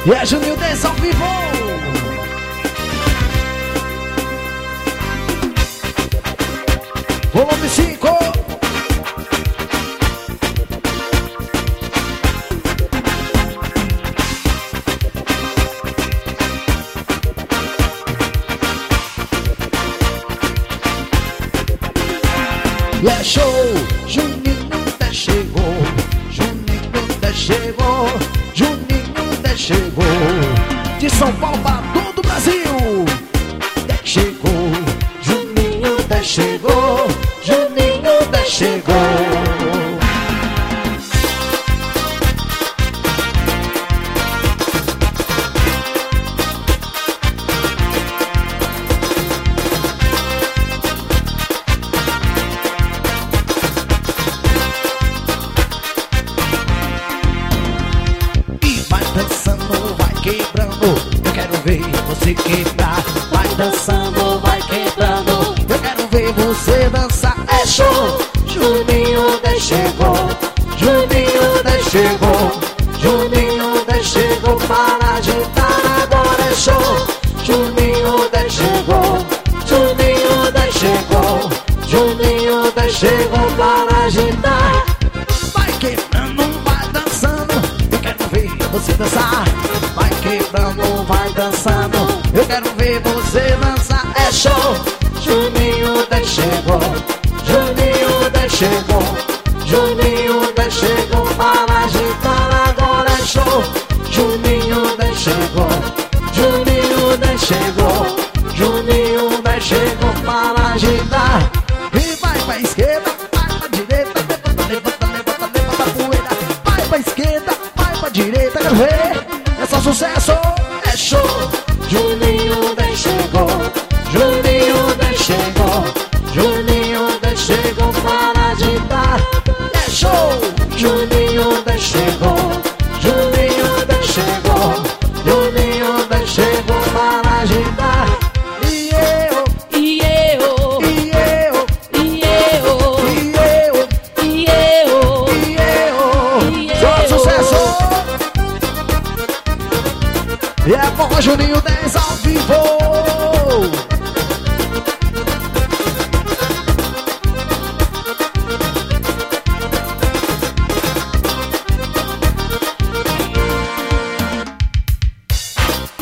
E é Juninho Dance ao vivo. Volume 5. E é show, Juninho Dance chegou, Juninho Dance chegou, Juninho Dance chegou. De São Paulo para todo o Brasil. Dance chegou, Juninho Dance chegou, Juninho Dance chegou. Você quebrar, vai dançando, vai quebrando. Eu quero ver você dançar, é show. Juninho Dance chegou, Juninho Dance chegou, Juninho Dance chegou para agitar, agora é show. Juninho Dance chegou, Juninho Dance chegou, Juninho Dance chegou para agitar. Vai quebrando, vai dançando, eu quero ver você dançar. Vai quebrando, vai dançando, eu quero ver você dançar, é show. Juninho Dance chegou, Juninho Dance chegou, Juninho Dance chegou para agitar, agora é show. Juninho Dance chegou, Juninho Dance chegou, Juninho Dance chegou para agitar. E vai pra esquerda, vai pra direita, levanta, levanta, levanta, levanta a poeira. Vai pra esquerda, vai pra direita, quero ver. É só sucesso, é show. Juninho Dance chegou, Juninho Dance chegou, Juninho Dance chegou para agitar, é show. Juninho Dance chegou, Juninho Dance chegou, Juninho Dance chegou para agitar. E eu, e eu, e eu, e eu, e eu, e eu, e eu, só sucesso. E é bom, Juninho Dance.